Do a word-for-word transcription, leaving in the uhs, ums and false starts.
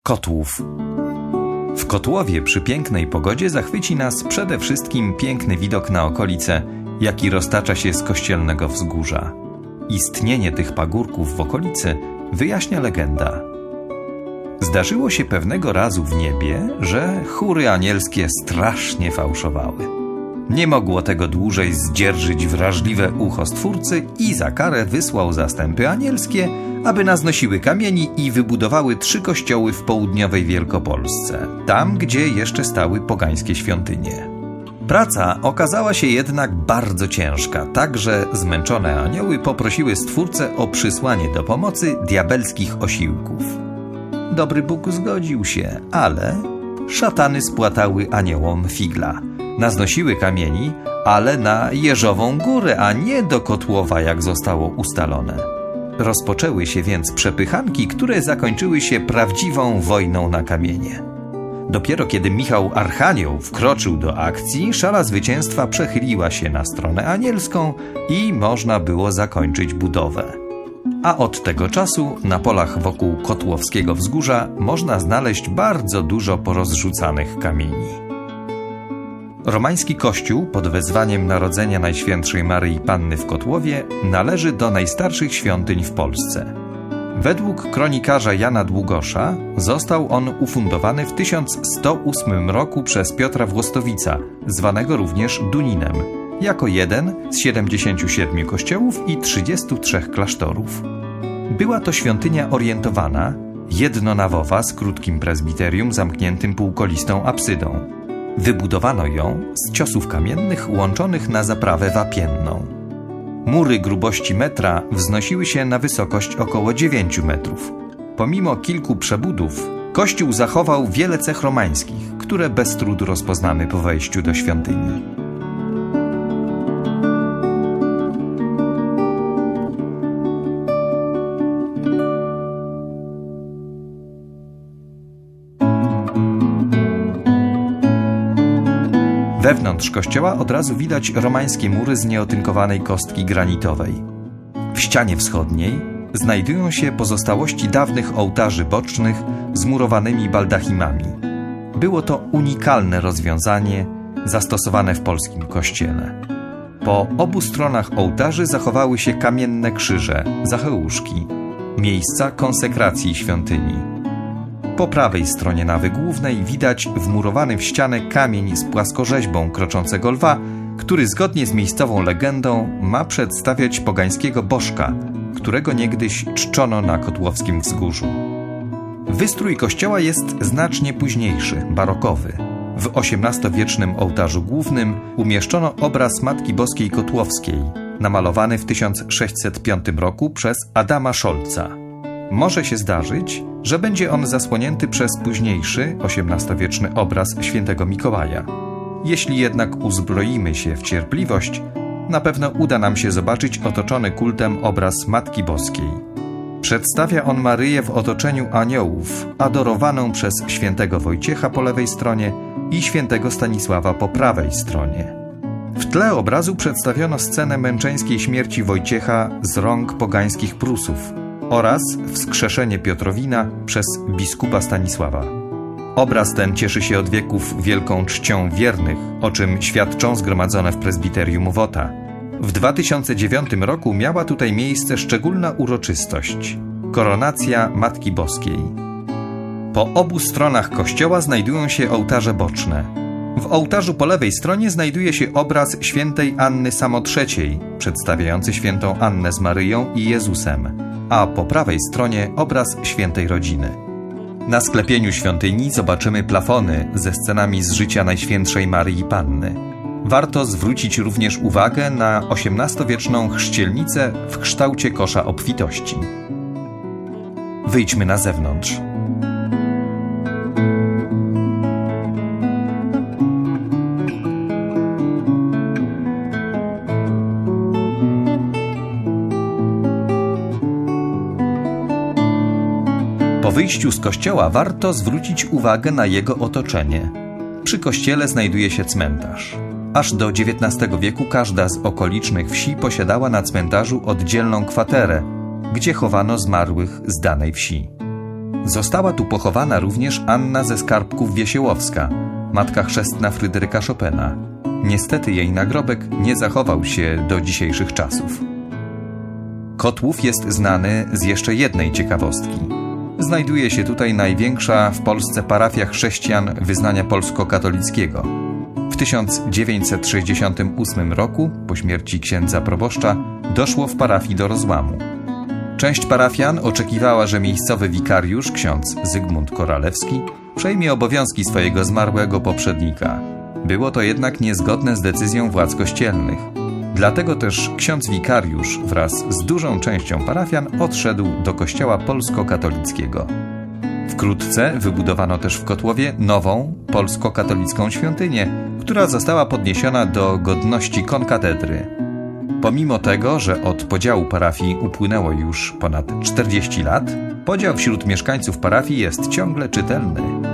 Kotłów. W Kotłowie przy pięknej pogodzie zachwyci nas przede wszystkim piękny widok na okolice, jaki roztacza się z kościelnego wzgórza. Istnienie tych pagórków w okolicy wyjaśnia legenda. Zdarzyło się pewnego razu w niebie, że chóry anielskie strasznie fałszowały. Nie mogło tego dłużej zdzierżyć wrażliwe ucho Stwórcy i za karę wysłał zastępy anielskie, aby naznosiły kamieni i wybudowały trzy kościoły w południowej Wielkopolsce, tam gdzie jeszcze stały pogańskie świątynie. Praca okazała się jednak bardzo ciężka, tak że zmęczone anioły poprosiły Stwórcę o przysłanie do pomocy diabelskich osiłków. Dobry Bóg zgodził się, ale szatany spłatały aniołom figla. Naznosiły kamieni, ale na Jeżową Górę, a nie do Kotłowa, jak zostało ustalone. Rozpoczęły się więc przepychanki, które zakończyły się prawdziwą wojną na kamienie. Dopiero kiedy Michał Archanioł wkroczył do akcji, szala zwycięstwa przechyliła się na stronę anielską i można było zakończyć budowę. A od tego czasu na polach wokół Kotłowskiego Wzgórza można znaleźć bardzo dużo porozrzucanych kamieni. Romański kościół pod wezwaniem Narodzenia Najświętszej Maryi Panny w Kotłowie należy do najstarszych świątyń w Polsce. Według kronikarza Jana Długosza został on ufundowany w tysiąc sto ósmym roku przez Piotra Włostowica, zwanego również Duninem, jako jeden z siedemdziesięciu siedmiu kościołów i trzydziestu trzech klasztorów. Była to świątynia orientowana, jednonawowa z krótkim prezbiterium zamkniętym półkolistą apsydą. Wybudowano ją z ciosów kamiennych łączonych na zaprawę wapienną. Mury grubości metra wznosiły się na wysokość około dziewięciu metrów. Pomimo kilku przebudów, kościół zachował wiele cech romańskich, które bez trudu rozpoznamy po wejściu do świątyni. Wewnątrz kościoła od razu widać romańskie mury z nieotynkowanej kostki granitowej. W ścianie wschodniej znajdują się pozostałości dawnych ołtarzy bocznych z murowanymi baldachimami. Było to unikalne rozwiązanie zastosowane w polskim kościele. Po obu stronach ołtarzy zachowały się kamienne krzyże, zacheuszki, miejsca konsekracji świątyni. Po prawej stronie nawy głównej widać wmurowany w ścianę kamień z płaskorzeźbą kroczącego lwa, który zgodnie z miejscową legendą ma przedstawiać pogańskiego bożka, którego niegdyś czczono na Kotłowskim Wzgórzu. Wystrój kościoła jest znacznie późniejszy, barokowy. W osiemnastowiecznym ołtarzu głównym umieszczono obraz Matki Boskiej Kotłowskiej, namalowany w tysiąc sześćset piątym roku przez Adama Szolca. Może się zdarzyć, że będzie on zasłonięty przez późniejszy, osiemnastowieczny obraz świętego Mikołaja. Jeśli jednak uzbroimy się w cierpliwość, na pewno uda nam się zobaczyć otoczony kultem obraz Matki Boskiej. Przedstawia on Maryję w otoczeniu aniołów, adorowaną przez świętego Wojciecha po lewej stronie i świętego Stanisława po prawej stronie. W tle obrazu przedstawiono scenę męczeńskiej śmierci Wojciecha z rąk pogańskich Prusów oraz wskrzeszenie Piotrowina przez biskupa Stanisława. Obraz ten cieszy się od wieków wielką czcią wiernych, o czym świadczą zgromadzone w prezbiterium Wota. W dwa tysiące dziewiątym roku miała tutaj miejsce szczególna uroczystość – koronacja Matki Boskiej. Po obu stronach kościoła znajdują się ołtarze boczne. W ołtarzu po lewej stronie znajduje się obraz świętej Anny Samotrzeciej, przedstawiający świętą Annę z Maryją i Jezusem, a po prawej stronie obraz świętej rodziny. Na sklepieniu świątyni zobaczymy plafony ze scenami z życia Najświętszej Maryi Panny. Warto zwrócić również uwagę na osiemnastowieczną chrzcielnicę w kształcie kosza obfitości. Wyjdźmy na zewnątrz. Po wyjściu z kościoła warto zwrócić uwagę na jego otoczenie. Przy kościele znajduje się cmentarz. Aż do dziewiętnastego wieku każda z okolicznych wsi posiadała na cmentarzu oddzielną kwaterę, gdzie chowano zmarłych z danej wsi. Została tu pochowana również Anna ze Skarbków-Wiesiełowska, matka chrzestna Fryderyka Chopina. Niestety jej nagrobek nie zachował się do dzisiejszych czasów. Kotłów jest znany z jeszcze jednej ciekawostki. Znajduje się tutaj największa w Polsce parafia chrześcijan wyznania polsko-katolickiego. W tysiąc dziewięćset sześćdziesiątym ósmym roku, po śmierci księdza proboszcza, doszło w parafii do rozłamu. Część parafian oczekiwała, że miejscowy wikariusz, ksiądz Zygmunt Koralewski, przejmie obowiązki swojego zmarłego poprzednika. Było to jednak niezgodne z decyzją władz kościelnych. Dlatego też ksiądz wikariusz wraz z dużą częścią parafian odszedł do kościoła polsko-katolickiego. Wkrótce wybudowano też w Kotłowie nową, polsko-katolicką świątynię, która została podniesiona do godności konkatedry. Pomimo tego, że od podziału parafii upłynęło już ponad czterdzieści lat, podział wśród mieszkańców parafii jest ciągle czytelny.